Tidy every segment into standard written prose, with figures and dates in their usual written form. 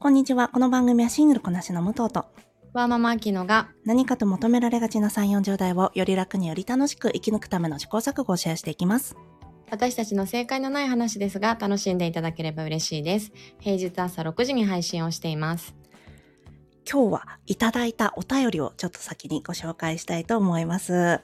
こんにちは。この番組はシングルこなしの武藤とワーママアキノが何かと求められがちな3、40代をより楽により楽しく生き抜くための試行錯誤をシェアしていきます。 私たちの正解のない話ですが楽しんでいただければ嬉しいです。平日朝6時に配信をしています。 今日はいただいたお便りをちょっと先にご紹介したいと思います。 はい。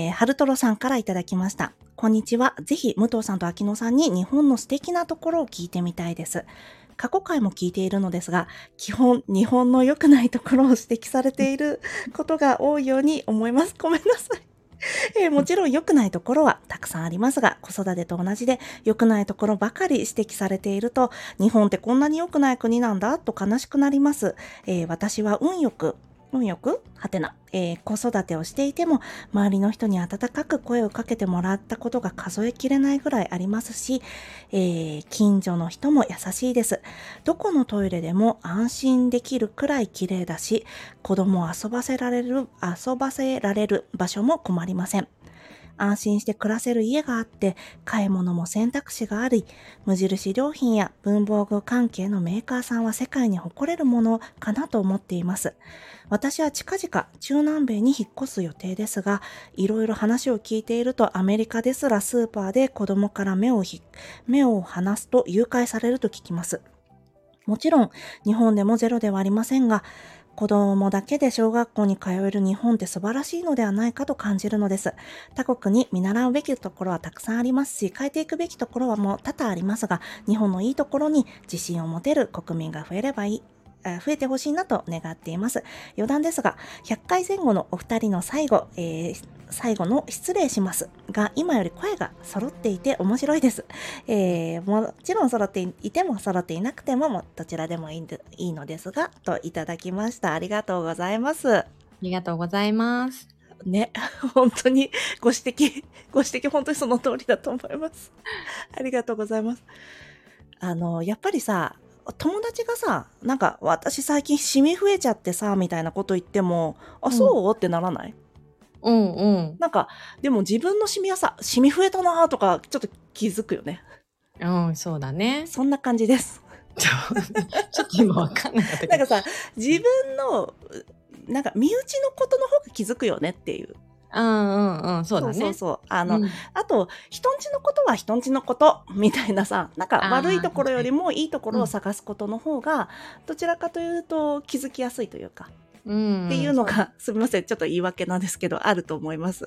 ハルトロさんからいただきました。こんにちは。ぜひ武藤さんと秋野さんに日本の素敵なところを聞いてみたいです。過去回も聞いているのですが、基本日本の良くないところを指摘されていることが多いように思います。ごめんなさい。もちろん良くないところはたくさんありますが、子育てと同じで良くないところばかり指摘されていると、日本ってこんなに良くない国なんだと悲しくなります。私は運よくはてな、子育てをしていても周りの人に温かく声をかけてもらったことが数えきれないぐらいありますし、近所の人も優しいです。どこのトイレでも安心できるくらい綺麗だし、子供を遊ばせられる場所も困りません。安心して暮らせる家があって、買い物も選択肢があり、無印良品や文房具関係のメーカーさんは世界に誇れるものかなと思っています。私は近々中南米に引っ越す予定ですが、いろいろ話を聞いているとアメリカですらスーパーで子供から目を離すと誘拐されると聞きます。もちろん日本でもゼロではありませんが、子供だけで小学校に通える日本って素晴らしいのではないかと感じるのです。他国に見習うべきところはたくさんありますし、変えていくべきところはもう多々ありますが、日本のいいところに自信を持てる国民が増えてほしいなと願っています。余談ですが、100回前後のお二人の最後の失礼しますが、今より声が揃っていて面白いです。もちろん揃っていても揃っていなくてもどちらでもいいのですが、といただきました。ありがとうございます。 ありがとうございます。 ね、本当にご指摘本当にその通りだと思います。ありがとうございます。やっぱりさ、友達がさ、なんか私最近シミ増えちゃってさ、みたいなこと言っても、そうってならない？ うんうん。 なんか、でも自分のシミはさ、シミ増えたなとか、ちょっと気づくよね。 うん、そうだね。 そんな感じです。 ちょっと今わかんなかったけど。 なんかさ、自分の、なんか身内のことの方が気づくよねっていう。 そうだね。 そう。 うん、 あと、人んちのことは人んちのこと、みたいなさ、なんか悪いところよりもいいところを探すことの方が、どちらかというと気づきやすいというか、っていうのが、すみません、ちょっと言い訳なんですけど、あると思います。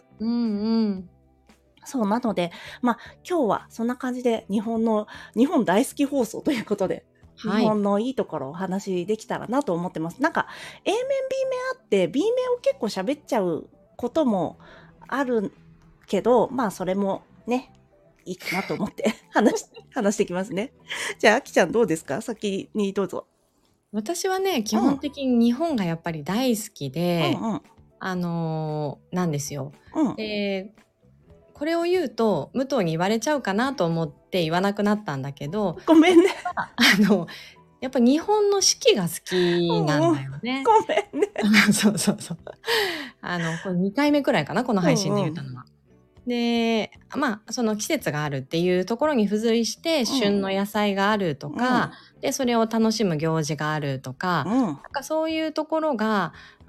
そうなので、今日はそんな感じで日本大好き放送ということで、日本のいいところをお話できたらなと思ってます。なんか A 面 B 面あって B 面を結構喋っちゃうこともあるけど、それもね、いいかなと思って話していきますね。じゃあ、あきちゃんどうですか？先にどうぞ。 私はね、基本的に日本がやっぱり大好きで、なんですよ。で、これを言うと武藤に言われちゃうかなと思って言わなくなったんだけど、 ごめんね。 やっぱ日本の四季が好きなんだよね。 ごめんね。 そう。これ2回目くらいかな、この配信で言ったのは。で、その季節があるっていうところに付随して、旬の野菜があるとか、で、それを楽しむ行事があるとか、なんかそういうところが、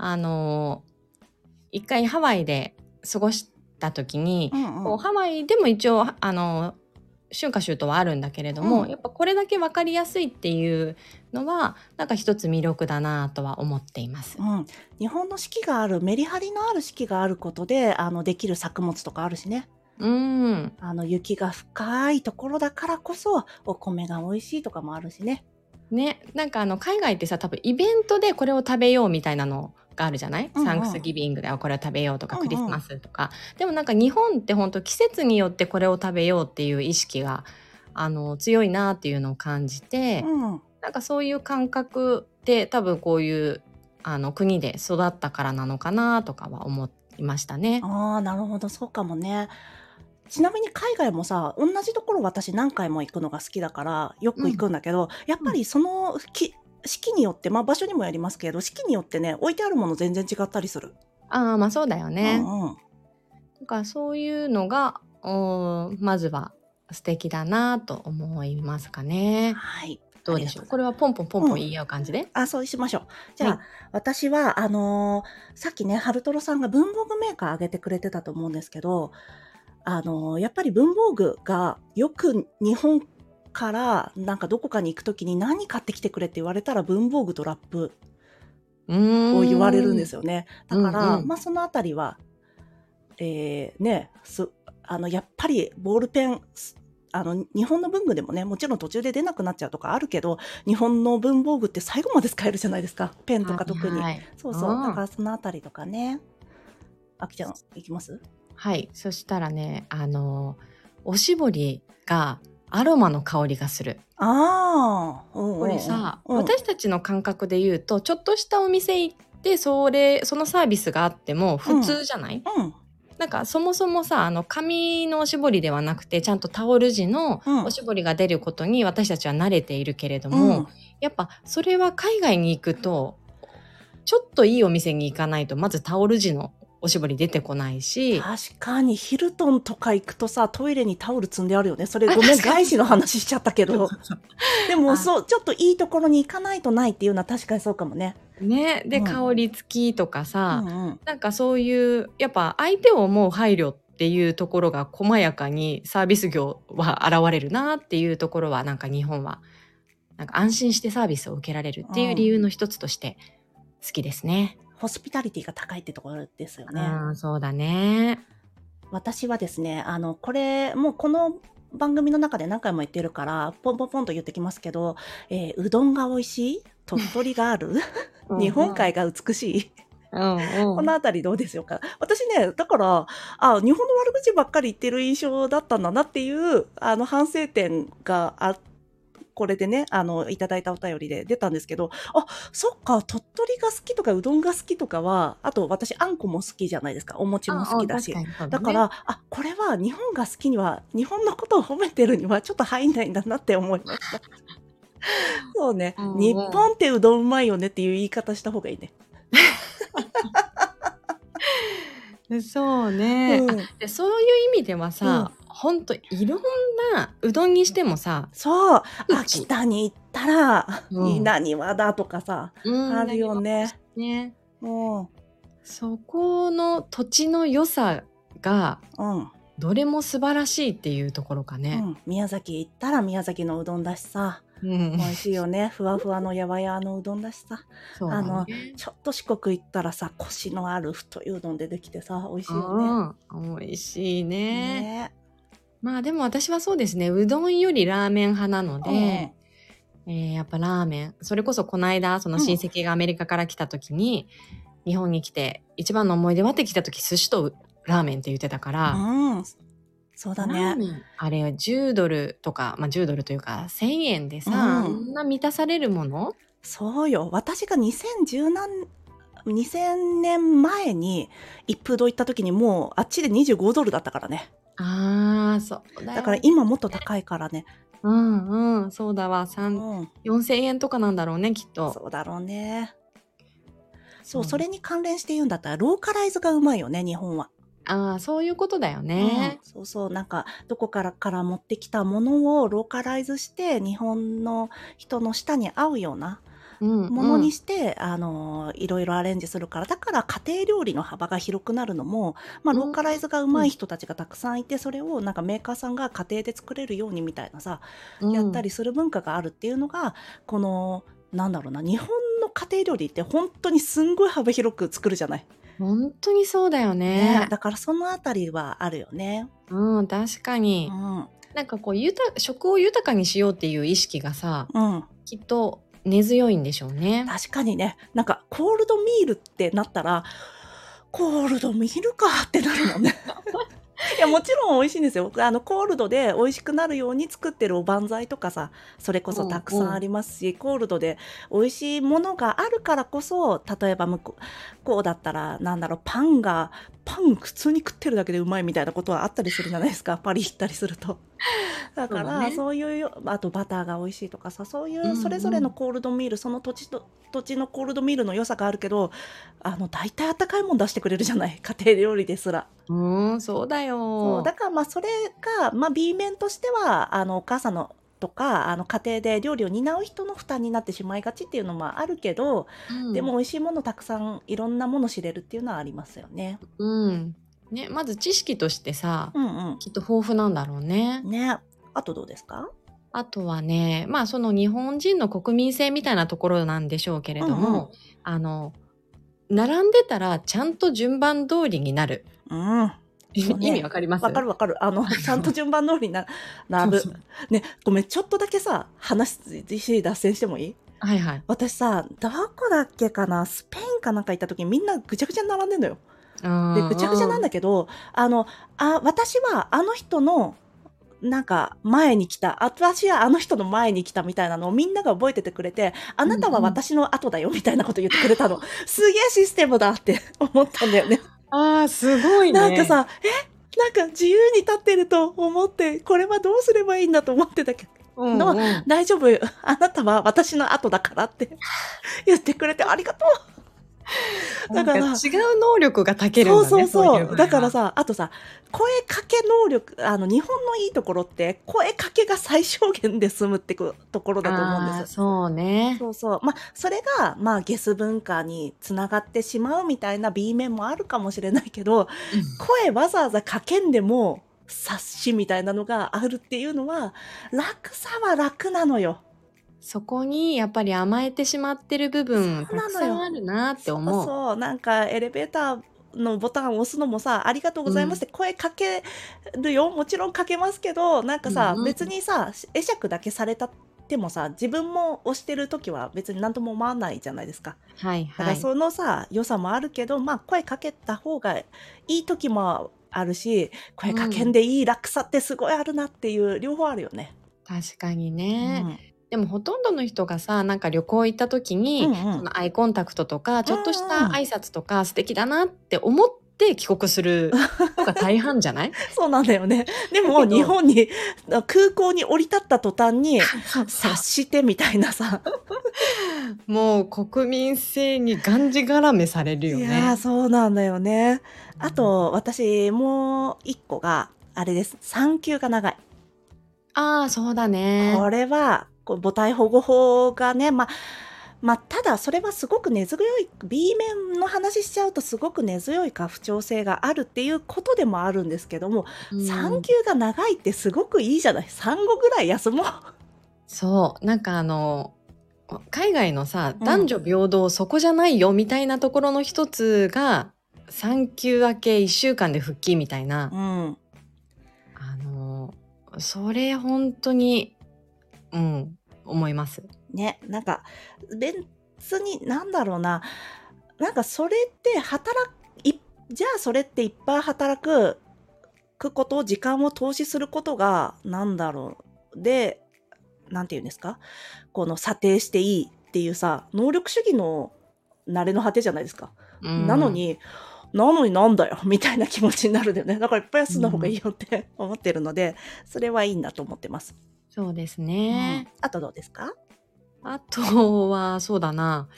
一回ハワイで過ごした時に、ハワイでも一応、春夏秋冬はあるんだけれども、やっぱこれだけ分かりやすいっていうのはなんか一つ魅力だなとは思っています。 日本の四季がある、メリハリのある四季があることでできる作物とかあるしね。雪が深いところだからこそお米が美味しいとかもあるしね。 なんか海外ってさ、多分イベントでこれを食べようみたいなのがあるじゃない？サンクスギビングでこれを食べようとか、クリスマスとか。でもなんか日本って本当季節によってこれを食べようっていう意識が強いなっていうのを感じて、なんかそういう感覚って多分こういう国で育ったからなのかなとかは思いましたね。 なるほど、そうかもね。ちなみに海外もさ、同じところ私何回も行くのが好きだからよく行くんだけど、やっぱりその四季によって、場所にもよりますけど、四季によってね、置いてあるもの全然違ったりする。 そうだよね。だからそういうのがまずは素敵だなと思いますかね。 はい。 どうでしょう。これはポンポンポンポン言い合う感じで。 そうしましょう。じゃあ、 はい私は、さっきね、春トロさんが文房具メーカー挙げてくれてたと思うんですけど、やっぱり文房具がよく日本からなんかどこかに行くときに何買ってきてくれって言われたら文房具とラップを言われるんですよね。だから、そのあたりは、やっぱりボールペン、日本の文具でもね、もちろん途中で出なくなっちゃうとかあるけど、日本の文房具って最後まで使えるじゃないですか。ペンとか特に。そうそう。だからそのあたりとかね。あきちゃん、いきます？ はい。そしたらね、おしぼりがアロマの香りがする。これさ、私たちの感覚で言うと、ちょっとしたお店行って、そのサービスがあっても普通じゃない？なんかそもそもさ、紙のおしぼりではなくて、ちゃんとタオル地のおしぼりが出ることに私たちは慣れているけれども、やっぱそれは海外に行くと、ちょっといいお店に行かないと、まずタオル地のおしぼり出てこないし。 確かにヒルトンとか行くとさ、トイレにタオル積んであるよね。それごめん、外資の話しちゃったけど。でもそう、ちょっといいところに行かないとないっていうのは確かにそうかもね。 ね、で、香り付きとかさ、なんかそういう、やっぱ相手を思う配慮っていうところが細やかにサービス業は現れるなっていうところは、なんか日本は、なんか安心してサービスを受けられるっていう理由の一つとして好きですね。 ホスピタリティが高いってところですよね。 そうだね。 私はですね、これ、もうこの番組の中で何回も言ってるから、ポンポンポンと言ってきますけど、うどんが美味しい鳥取がある日本海が美しいこのあたりどうでしょうか。私ね、だから、日本の悪口ばっかり言ってる印象だったんだなっていう、反省点がこれでね、いただいたお便りで出たんですけど、そっか、鳥取が好きとかうどんが好きとかは、あと私あんこも好きじゃないですか。お餅も好きだし。だから、これは日本が好きには、日本のことを褒めてるにはちょっと入んないんだなって思いました。そうね、日本ってうどんうまいよねっていう言い方した方がいいね。 そうね、でそういう意味ではさ、ほんといろんなうどんにしてもさ、 そう、秋田に行ったら、稲庭だとかさ、あるよね。 そこの土地の良さが、どれも素晴らしいっていうところかね。 宮崎行ったら宮崎のうどんだしさ、美味しいよね。ふわふわのやわやのうどんだしさ。ちょっと四国行ったらさ、コシのある太いうどんでできてさ、美味しいよね。美味しいね。まあでも私はそうですね、うどんよりラーメン派なので、やっぱラーメン。それこそこの間、その親戚がアメリカから来た時に、日本に来て一番の思い出はって来た時、寿司とラーメンって言ってたから、 そうだね。 あれ10ドルとか、まあ10ドルというか1000円でさ、あんな満たされるもの？ そうよ。私が2010年前に一風堂行った時にもうあっちで25ドルだったからね。 そうだよ。 だから今もっと高いからね。 そうだわ。4000円とかなんだろうね、きっと。 そうだろうね。そう、それに関連して言うんだったらローカライズがうまいよね、日本は。 そういうことだよね。 そうそう、なんかどこから持ってきたものをローカライズして日本の人の舌に合うようなものにして、いろいろアレンジするから、だから家庭料理の幅が広くなるのも、ローカライズがうまい人たちがたくさんいて、それをなんかメーカーさんが家庭で作れるようにみたいなさ、やったりする文化があるっていうのが、この、なんだろうな、日本の家庭料理って本当にすんごい幅広く作るじゃない。 本当にそうだよね。 だからそのあたりはあるよね。 確かに。なんかこう、食を豊かにしようっていう意識がさ、きっと根強いんでしょうね。 確かにね。なんかコールドミールってなったら、コールドミールかってなるもんね。いや、もちろん美味しいんですよ。コールドで美味しくなるように作ってるおばんざいとかさ、それこそたくさんありますし、コールドで美味しいものがあるからこそ、例えばこうだったら、なんだろう、パン普通に食ってるだけでうまいみたいなことはあったりするじゃないですか。パリ行ったりすると。だから、そういう、あとバターが美味しいとかさ、そういうそれぞれのコールドミール、その土地のコールドミールの良さがあるけど、大体あったかいもん出してくれるじゃない。家庭料理ですら。 そうだよ。 だからそれが、B 面としては、お母さんのとか家庭で料理を担う人の負担になってしまいがちっていうのもあるけど、でも美味しいものたくさんいろんなもの知れるっていうのはありますよね。 ね、まず知識としてさ、 うんきっと豊富なんだろうね。 ね。あとどうですか？ あとはね、まあその日本人の国民性みたいなところなんでしょうけれども、並んでたらちゃんと順番通りになる。 そうね、 意味わかります？ わかるわかる。ちゃんと順番通りに並ぶ。ね、ごめん、ちょっとだけさ、話脱線してもいい？ はいはい。 私さ、どこだっけかな、スペインかなんか行った時にみんなぐちゃぐちゃに並んでんのよ。で、ぐちゃぐちゃなんだけど、私はあの人の、なんか前に来た、私はあの人の前に来たみたいなのをみんなが覚えててくれて、あなたは私の後だよみたいなこと言ってくれたの。すげえシステムだって思ったんだよね。 すごいね。 なんかさ、なんか自由に立ってると思って、これはどうすればいいんだと思ってたけど、大丈夫、あなたは私の後だからって言ってくれてありがとう。 だから違う能力が長けるんだね。 そうだからさ、あとさ、声かけ能力、日本のいいところって声かけが最小限で済むってところだと思うんです。 そうね。 まあそれがまあゲス文化につながってしまうみたいな B 面もあるかもしれないけど、声わざわざかけんでも察しみたいなのがあるっていうのは、楽さは楽なのよ。 そこにやっぱり甘えてしまってる部分たくさんあるなって思う。 そうなんかエレベーターのボタンを押すのもさ、ありがとうございますって声かけるよ、もちろんかけますけど、なんかさ、別にさ会釈だけされたってもさ、自分も押してる時は別に何とも思わないじゃないですか。だからそのさ良さもあるけど、まあ声かけた方がいい時もあるし、声かけんでいい楽さってすごいあるなっていう両方あるよね。 確かにね。でもほとんどの人がさ、なんか旅行行った時に、そのアイコンタクトとか、ちょっとした挨拶とか素敵だなって思って帰国するのが大半じゃない？ そうなんだよね。でも日本に空港に降り立った途端に察してみたいなさ。 もう国民性にがんじがらめされるよね。 いやそうなんだよね。あと私もう一個があれです。産休が長い。 そうだね。 これは母体保護法がね、まあ、ただそれはすごく根強い B 面の話しちゃうとすごく根強い不調性があるっていうことでもあるんですけども、産休が長いってすごくいいじゃない。産後ぐらい休もう。 そうなんか海外のさ、男女平等そこじゃないよみたいなところの一つが産休明け1週間で復帰みたいな、それ本当に思いますね。なんか別になんだろうな、なんかそれってじゃあそれっていっぱい働くことを時間を投資することがなんだろうで、なんて言うんですか、この査定していいっていうさ、能力主義の慣れの果てじゃないですか。なのになんだよみたいな気持ちになるんだよね。だからいっぱい休んだ方がいいよって思ってるので、それはいいんだと思ってます。 そうですね。 あとどうですか？ あとはそうだな。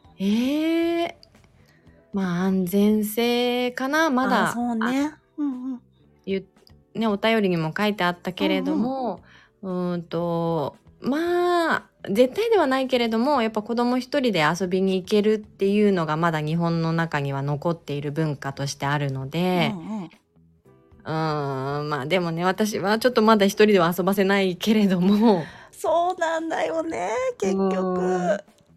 まあ安全性かな。まだそうね。 ね、お便りにも書いてあったけれども、まあ絶対ではないけれども、やっぱ子供一人で遊びに行けるっていうのがまだ日本の中には残っている文化としてあるので、まあでもね、私はちょっとまだ一人では遊ばせないけれども、 そうなんだよね、結局。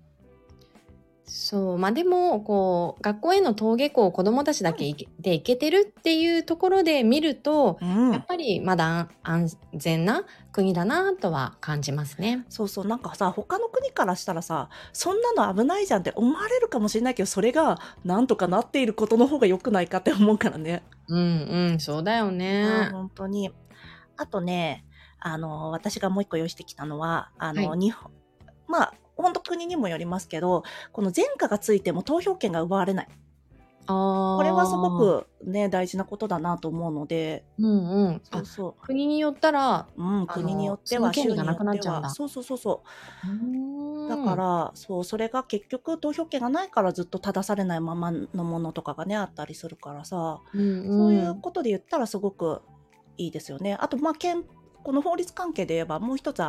そう、まあでもこう学校への登下校を子どもたちだけで行けてるっていうところで見ると、やっぱりまだ安全な国だなとは感じますね。 そうなんかさ、他の国からしたらさ、そんなの危ないじゃんって思われるかもしれないけど、それがなんとかなっていることの方が良くないかって思うからね。 そうだよね。 本当に。あとね、私がもう一個用意してきたのは、日本、まあ本当国にもよりますけど、この前科がついても投票権が奪われない。これはすごくね、大事なことだなと思うので。 国によったら、 国によっては、 権利がなくなっちゃうんだ。 だからそれが結局投票権がないからずっと正されないままのものとかがねあったりするからさ、そういうことで言ったらすごくいいですよね。あとこの法律関係で言えばもう一つ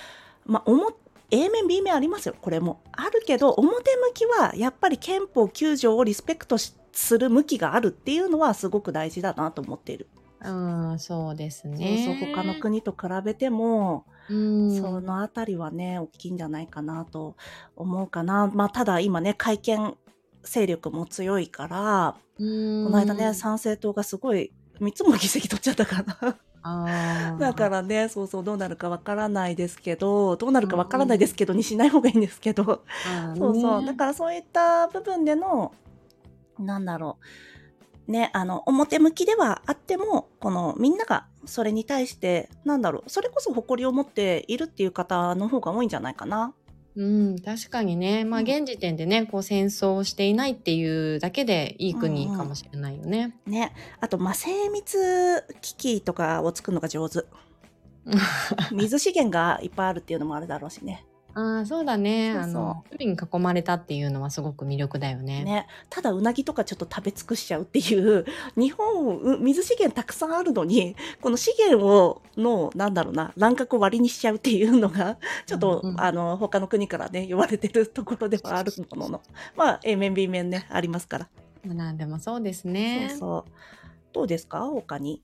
A 面 B 面ありますよ。これもあるけど、表向きはやっぱり憲法9条をリスペクトする向きがあるっていうのはすごく大事だなと思っている。 そうですそうね。 他の国と比べても、そうん。 のあたりはね、大きいんじゃないかなと思うかな。ただ今ね、改憲勢力も強いから、この間ね、参政党がすごい3つも議席取っちゃったからだからね、どうなるかわからないですけど、にしない方がいいんですけど、だからそういった部分での、なんだろう、ね、表向きではあっても、このみんながそれに対して、それこそ誇りを持っているっていう方の方が多いんじゃないかな。 確かにね。現時点でね、戦争をしていないっていうだけでいい国かもしれないよね。 ね。あと、精密機器とかを作るのが上手。水資源がいっぱいあるっていうのもあるだろうしね。 そうだね。海に囲まれたっていうのはすごく魅力だよね。 ね。ただうなぎとかちょっと食べ尽くしちゃうっていう、日本、水資源たくさんあるのに、この資源の乱獲を割にしちゃうっていうのが、ちょっと、他の国からね、言われてるところではあるものの。A 面 B 面ね、ありますから。 なんでもそうですね。 どうですか他に。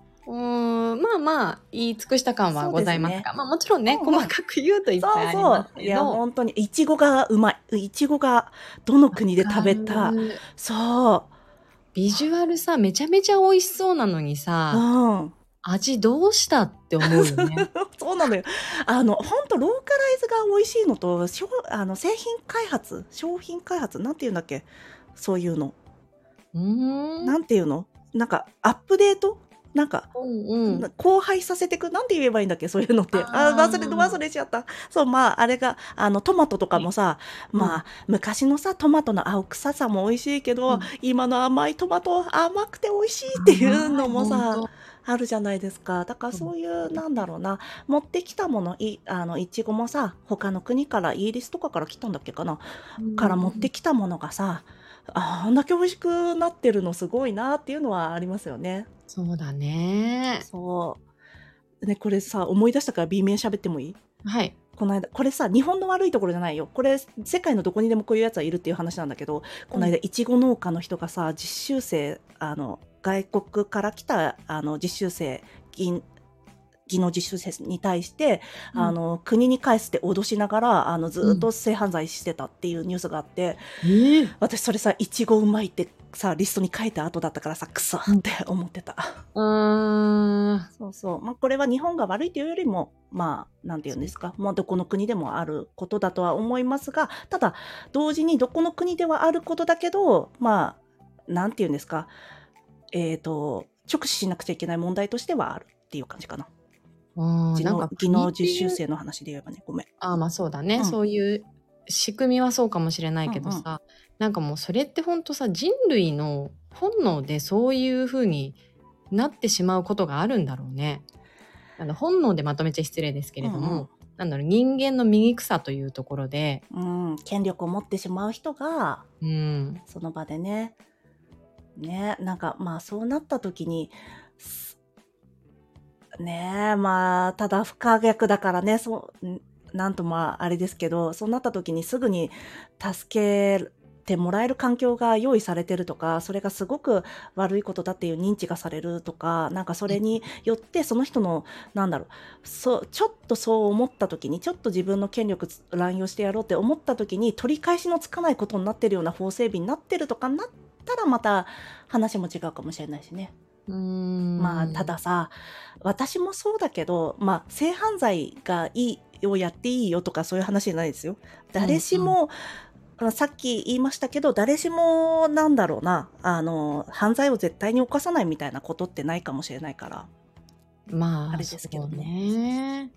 言い尽くした感はございますが、もちろんね、細かく言うといっぱいありますけど。 いや、本当に、いちごがうまい。いちごが、どの国で食べた。 ビジュアルさ、めちゃめちゃ美味しそうなのにさ、味どうしたって思うよね。 そうなのよ。本当ローカライズが美味しいのと、商品開発、なんていうんだっけ、そういうの。なんていうの、アップデート、荒廃させてく、なんて言えばいいんだっけ、そういうのって。忘れちゃった。あれが、トマトとかもさ、昔のさ、トマトの青臭さも美味しいけど、今の甘いトマト、甘くて美味しいっていうのもさ、あるじゃないですか。だからそういう、持ってきたもの、いちごもさ、他の国から、イギリスとかから来たんだっけかな、から持ってきたものがさ、あんだけ美味しくなってるのすごいなっていうのはありますよね。 そうだね。 ね、これさ、思い出したから B 面喋ってもいい？ はい。 この間、これさ、日本の悪いところじゃないよ。これ、世界のどこにでもこういうやつはいるっていう話なんだけど、この間、いちご農家の人がさ、実習生、外国から来た、実習生、技能実習生に対して、国に返すって脅しながら、ずっと性犯罪してたっていうニュースがあって、私それさ、いちごうまいってさ、リストに書いた後だったからさ、くそって思ってた。これは日本が悪いというよりも、なんて言うんですか、どこの国でもあることだとは思いますが、ただ、同時にどこの国ではあることだけど、なんて言うんですか、直視しなくちゃいけない問題としてはあるっていう感じかな。技能実習生の話で言えばね、ごめん。 そうだね、そういう仕組みはそうかもしれないけどさ、もうそれってほんとさ、人類の本能でそういう風になってしまうことがあるんだろうね。本能でまとめちゃ失礼ですけれども、人間の醜さというところで、 権力を持ってしまう人が、その場でね、そうなった時に、ただ不可逆だからね、なんとあれですけど、そうなった時にすぐに助けてもらえる環境が用意されてるとか、それがすごく悪いことだっていう認知がされるとか、それによってその人の、ちょっとそう思った時に、ちょっと自分の権力乱用してやろうって思った時に、取り返しのつかないことになってるような法整備になってるとかなったら、また話も違うかもしれないしね。たださ、私もそうだけど、性犯罪をやっていいよとかそういう話じゃないですよ。誰しも、さっき言いましたけど、誰しも犯罪を絶対に犯さないみたいなことってないかもしれないから。あれですけどね。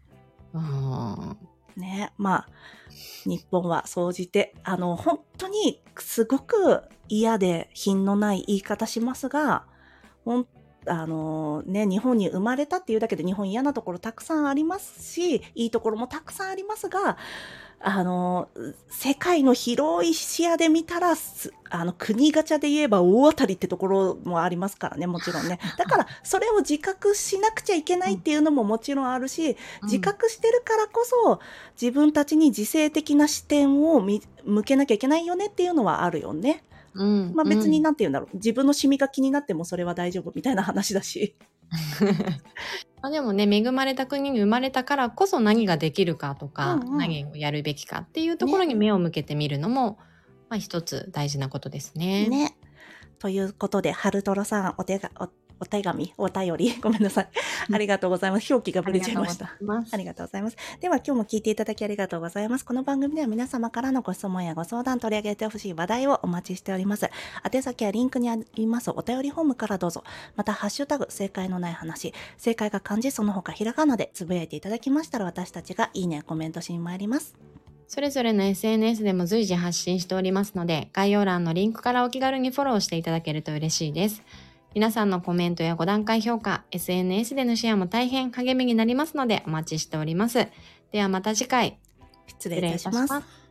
ね、日本は総じて、本当にすごく嫌で品のない言い方しますが、本日本に生まれたっていうだけで日本嫌なところたくさんありますし、いいところもたくさんありますが、世界の広い視野で見たら、国ガチャで言えば大当たりってところもありますからね、もちろんね。だから、それを自覚しなくちゃいけないっていうのももちろんあるし、自覚してるからこそ、自分たちに自制的な視点を向けなきゃいけないよねっていうのはあるよね。まあ別になんて言うんだろう。自分のシミが気になってもそれは大丈夫みたいな話だし。 まあでもね、恵まれた国に生まれたからこそ何ができるかとか、何をやるべきかっていうところに目を向けてみるのも、まあ一つ大事なことですね。 ね。ということで、春トロさん、お便り、ごめんなさい。ありがとうございます。表記がぶれちゃいました。ありがとうございます。では今日も聞いていただきありがとうございます。この番組では皆様からのご質問やご相談、取り上げてほしい話題をお待ちしております。宛先はリンクにありますお便りフォームからどうぞ。また、ハッシュタグ、正解のない話、正解が漢字その他ひらがなでつぶやいていただきましたら、私たちがいいね、コメントしに参ります。 それぞれの SNS でも随時発信しておりますので、概要欄のリンクからお気軽にフォローしていただけると嬉しいです。皆さんのコメントや5段階評価、SNS でのシェアも大変励みになりますのでお待ちしております。ではまた次回。 失礼いたします。